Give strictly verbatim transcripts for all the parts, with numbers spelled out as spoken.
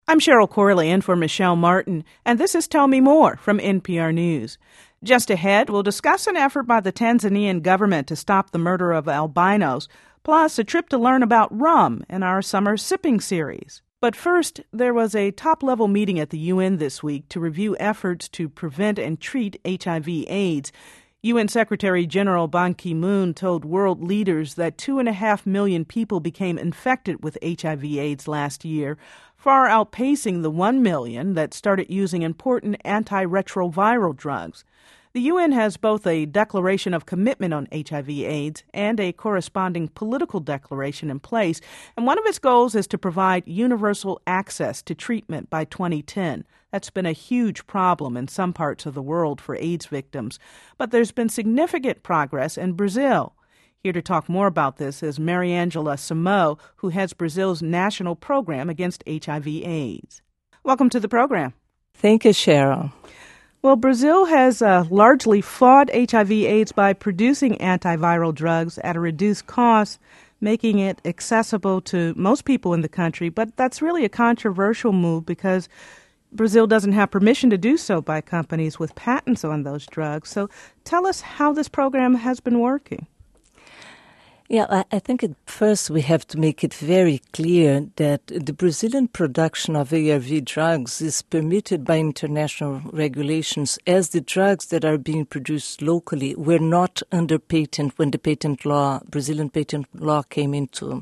I'm Cheryl Corley in for Michelle Martin, and this is Tell Me More from N P R News. Just ahead, we'll discuss an effort by the Tanzanian government to stop the murder of albinos, plus a trip to learn about rum in our summer sipping series. But first, there was a top-level meeting at the U N this week to review efforts to prevent and treat H I V AIDS. U N Secretary General Ban Ki-moon told world leaders that two and a half million people became infected with H I V AIDS last year, far outpacing the one million that started using important antiretroviral drugs. The U N has both a declaration of commitment on H I V AIDS and a corresponding political declaration in place, and one of its goals is to provide universal access to treatment by twenty ten. That's been a huge problem in some parts of the world for AIDS victims. But there's been significant progress in Brazil. Here to talk more about this is Mariangela Simão, who heads Brazil's national program against H I V AIDS. Welcome to the program. Thank you, Cheryl. Well, Brazil has uh, largely fought H I V AIDS by producing antiviral drugs at a reduced cost, making it accessible to most people in the country. But that's really a controversial move because Brazil doesn't have permission to do so by companies with patents on those drugs. So tell us how this program has been working. Yeah, I think at first we have to make it very clear that the Brazilian production of A R V drugs is permitted by international regulations, as the drugs that are being produced locally were not under patent when the patent law, Brazilian patent law came into,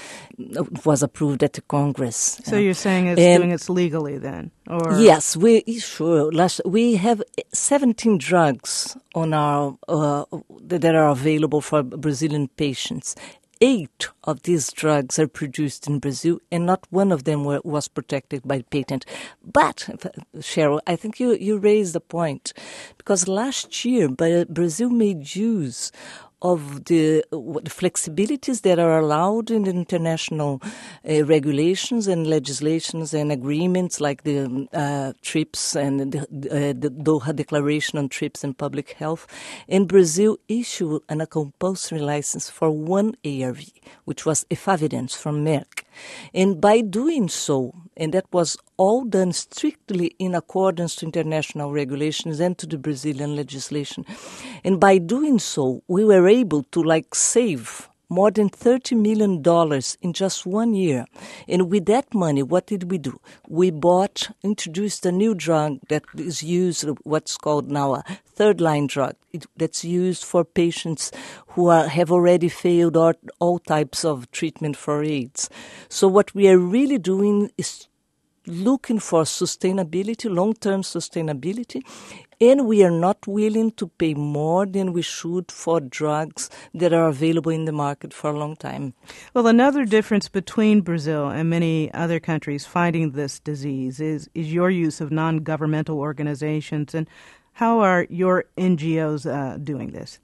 was approved at the Congress. So you're saying it's and doing it legally then? Or? Yes, we sure. Last, we have seventeen drugs on our uh, that are available for Brazilian patients. Eight of these drugs are produced in Brazil, and not one of them were, was protected by patent. But, Cheryl, I think you, you raised a point, because last year Brazil made use of the, the flexibilities that are allowed in the international uh, regulations and legislations and agreements like the uh, TRIPS and the, uh, the Doha Declaration on TRIPS and Public Health. And Brazil issued an, a compulsory license for one A R V, which was Efavirenz from Merck. And by doing so, and that was all done strictly in accordance to international regulations and to the Brazilian legislation. And by doing so, we were able to like save more than thirty million dollars in just one year. And with that money, what did we do? We bought, introduced a new drug that is used, what's called now a third-line drug, it, that's used for patients who are, have already failed all, all types of treatment for AIDS. So what we are really doing is looking for sustainability, long-term sustainability, and we are not willing to pay more than we should for drugs that are available in the market for a long time. Well, another difference between Brazil and many other countries fighting this disease is, is your use of non-governmental organizations. And how are your N G Os uh, doing this?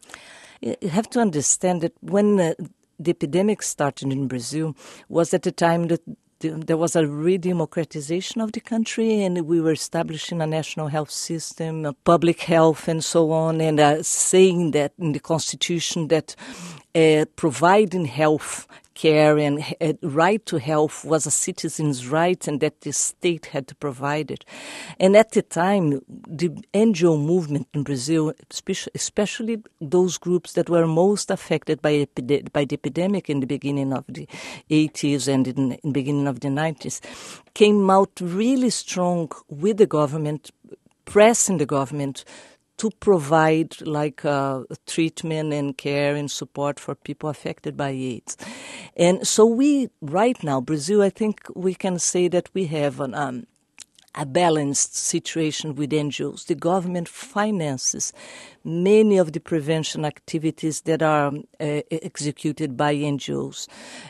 You have to understand that when uh, the epidemic started in Brazil was at the time that there was a re-democratization of the country, and we were establishing a national health system, a public health, and so on, and uh, saying that in the Constitution that uh, providing health care and uh, right to health was a citizen's right and that the state had to provide it. And at the time, the N G O movement in Brazil, especially those groups that were most affected by, epide- by the epidemic in the beginning of the eighties and in the beginning of the nineties, came out really strong with the government, pressing the government to provide like uh, treatment and care and support for people affected by AIDS. And so we, right now, Brazil, I think we can say that we have an, um, a balanced situation with N G Os. The government finances many of the prevention activities that are uh, executed by N G Os.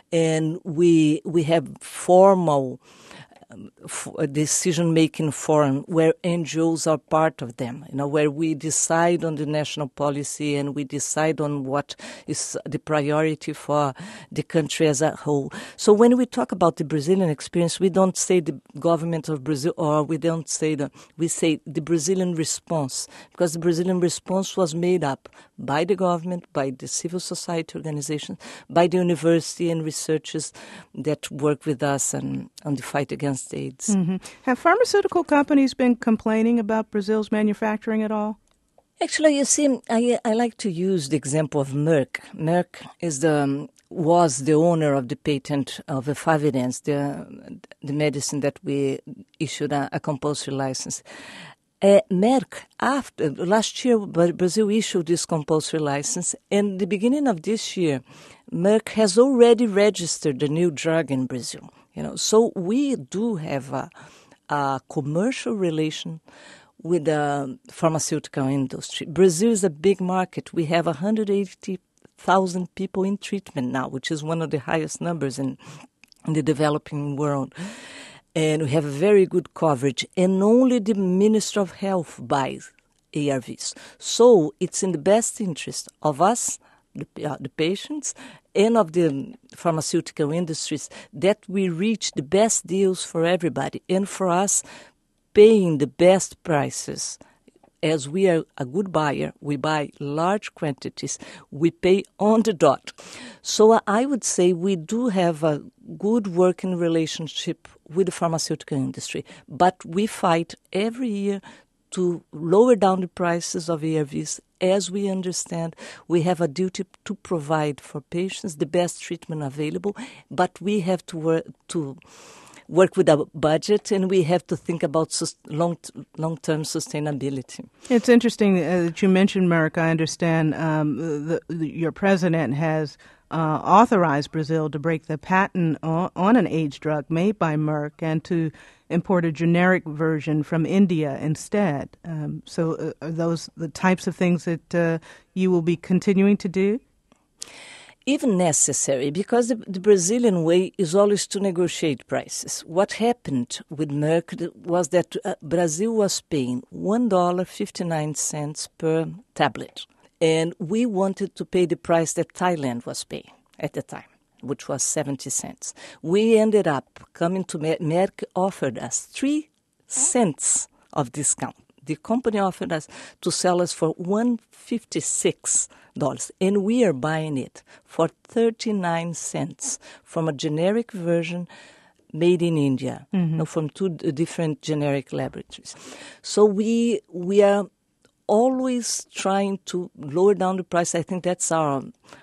And we we have formal a decision-making forum where N G Os are part of them, you know, where we decide on the national policy and we decide on what is the priority for the country as a whole. So when we talk about the Brazilian experience, we don't say the government of Brazil, or we don't say the, we say the Brazilian response, because the Brazilian response was made up by the government, by the civil society organizations, by the university and researchers that work with us and on the fight against against AIDS. Mm-hmm. Have pharmaceutical companies been complaining about Brazil's manufacturing at all? Actually, you see, I, I like to use the example of Merck. Merck is the um, was the owner of the patent of Efavirenz, the the medicine that we issued a, a compulsory license. Uh, Merck, after last year, Brazil issued this compulsory license, and the beginning of this year, Merck has already registered a new drug in Brazil. You know, so we do have a, a commercial relation with the pharmaceutical industry. Brazil is a big market. We have one hundred eighty thousand people in treatment now, which is one of the highest numbers in, in the developing world. And we have a very good coverage. And only the Minister of Health buys A R Vs. So it's in the best interest of us, the, uh, the patients, and of the pharmaceutical industries that we reach the best deals for everybody. And for us, paying the best prices. As we are a good buyer, we buy large quantities, we pay on the dot. So I would say we do have a good working relationship with the pharmaceutical industry, but we fight every year to lower down the prices of A R Vs. As we understand, we have a duty to provide for patients the best treatment available, but we have to work to work with a budget, and we have to think about sus- long, long-term sustainability. It's interesting uh, that you mentioned Merck. I understand um, the, the, your president has uh, authorized Brazil to break the patent on, on an AIDS drug made by Merck and to import a generic version from India instead. Um, so uh, are those the types of things that uh, you will be continuing to do? Even necessary, because the, the Brazilian way is always to negotiate prices. What happened with Merck was that uh, Brazil was paying one dollar and fifty-nine cents per tablet. And we wanted to pay the price that Thailand was paying at the time, which was seventy cents. We ended up coming to Merck. Merck offered us three cents of discount. The company offered us to sell us for one dollar and fifty-six cents, and we are buying it for thirty-nine cents from a generic version made in India, mm-hmm. you know, from two different generic laboratories. So we we are always trying to lower down the price. I think that's our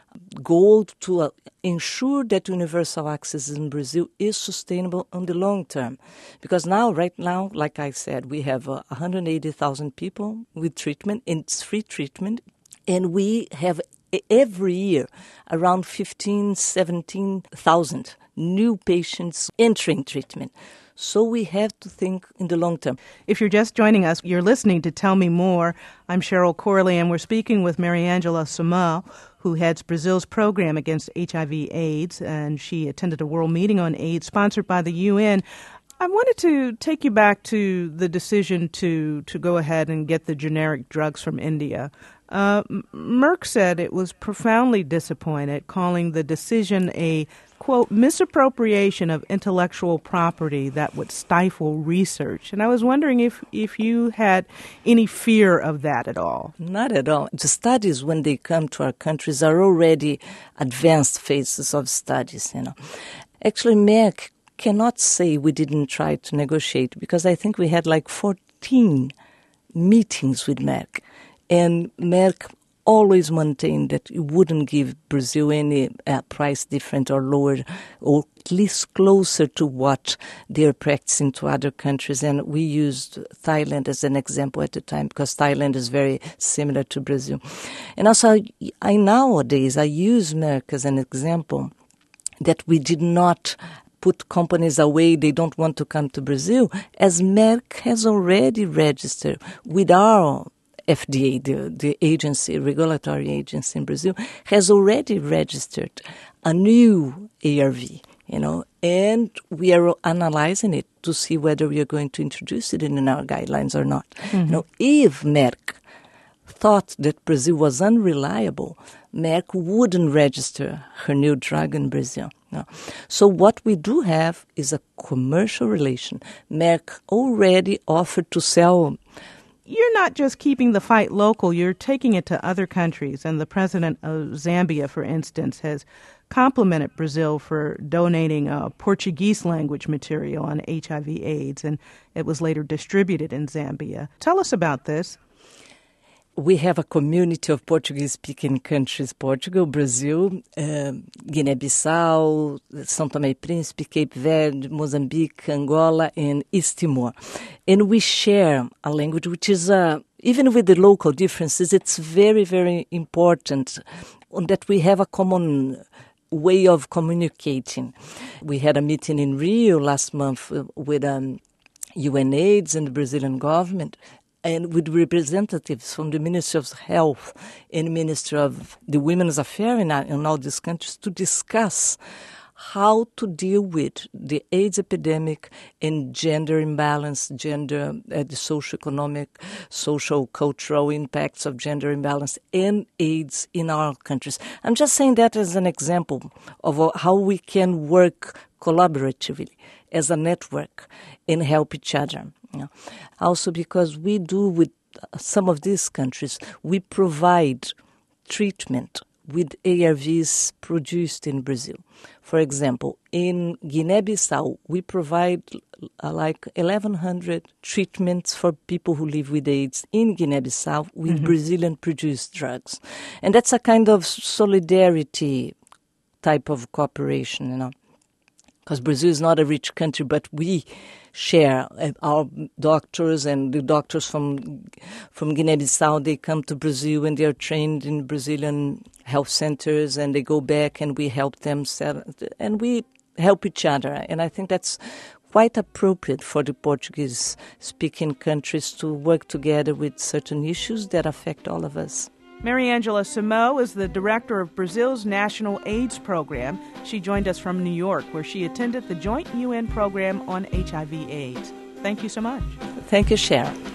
goal, to uh, ensure that universal access in Brazil is sustainable in the long term. Because now, right now, like I said, we have uh, one hundred eighty thousand people with treatment, and it's free treatment, and we have every year around fifteen, seventeen thousand new patients entering treatment. So we have to think in the long term. If you're just joining us, you're listening to Tell Me More. I'm Cheryl Corley, and we're speaking with Mariangela Simão, who heads Brazil's program against H I V AIDS, and she attended a world meeting on AIDS sponsored by the U N. I wanted to take you back to the decision to, to go ahead and get the generic drugs from India. Uh, Merck said it was profoundly disappointed, calling the decision a, quote, misappropriation of intellectual property that would stifle research. And I was wondering if, if you had any fear of that at all. Not at all. The studies, when they come to our countries, are already advanced phases of studies, you know. Actually, Merck cannot say we didn't try to negotiate, because I think we had like fourteen meetings with Merck. And Merck always maintained that it wouldn't give Brazil any uh, price different or lower, or at least closer to what they're practicing to other countries. And we used Thailand as an example at the time, because Thailand is very similar to Brazil. And also, I, I nowadays, I use Merck as an example that we did not put companies away, they don't want to come to Brazil, as Merck has already registered with our F D A, the, the agency, regulatory agency in Brazil, has already registered a new A R V, you know, and we are analyzing it to see whether we are going to introduce it in our guidelines or not. Mm-hmm. You know, if Merck thought that Brazil was unreliable, Merck wouldn't register her new drug in Brazil. No. So what we do have is a commercial relation. Merck already offered to sell. You're not just keeping the fight local, you're taking it to other countries. And the president of Zambia, for instance, has complimented Brazil for donating uh, Portuguese language material on H I V AIDS, and it was later distributed in Zambia. Tell us about this. We have a community of Portuguese-speaking countries, Portugal, Brazil, uh, Guinea-Bissau, São Tomé e Príncipe, Cape Verde, Mozambique, Angola, and East Timor. And we share a language which is, uh, even with the local differences, it's very, very important that we have a common way of communicating. We had a meeting in Rio last month with um, U N AIDS and the Brazilian government, and with representatives from the Ministry of Health and Ministry of the Women's Affairs in, in all these countries to discuss how to deal with the AIDS epidemic and gender imbalance, gender, uh, the socio-economic, social-cultural impacts of gender imbalance and AIDS in our countries. I'm just saying that as an example of uh, how we can work collaboratively as a network and help each other. You know. Also because we do with some of these countries, we provide treatment with A R Vs produced in Brazil. For example, in Guinea-Bissau, we provide uh, like eleven hundred treatments for people who live with AIDS in Guinea-Bissau with mm-hmm. Brazilian-produced drugs. And that's a kind of solidarity type of cooperation, you know. Because Brazil is not a rich country, but we share uh, our doctors and the doctors from from Guinea-Bissau. They come to Brazil and they are trained in Brazilian health centers, and they go back and we help them set, and we help each other. And I think that's quite appropriate for the Portuguese-speaking countries to work together with certain issues that affect all of us. Mariangela Simão is the director of Brazil's National AIDS Program. She joined us from New York, where she attended the joint U N program on H I V AIDS. Thank you so much. Thank you, Sharon.